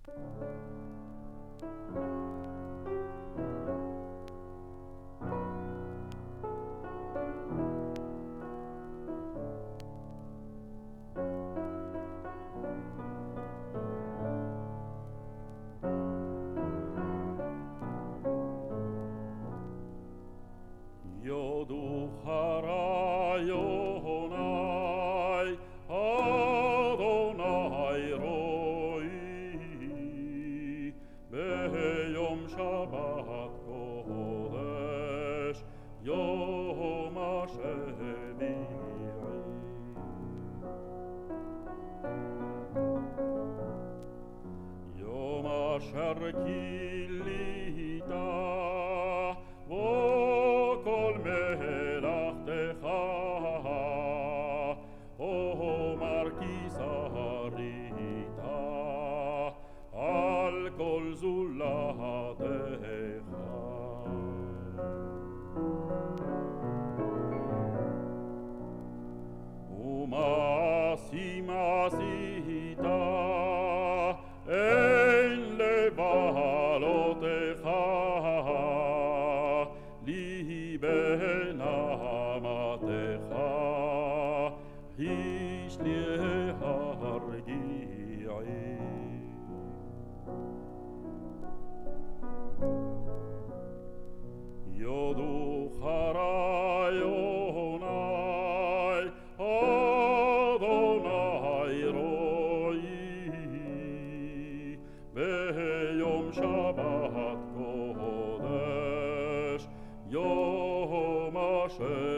Yodu Harayonai, Adonai Roi, Beyom Shabbat Kodesh, Yom HaShevi'i. Yom Asher Kilita, V'kol Melachtecha, Omar Kisarita, Al Kol Zulatecha. Umasim asita, Ein levalotecha, Liben amatecha, Ish lehargi'i. Yodu Harayonai, Adonai Roi, Beyom Shabbat Kodesh, Yom HaShem.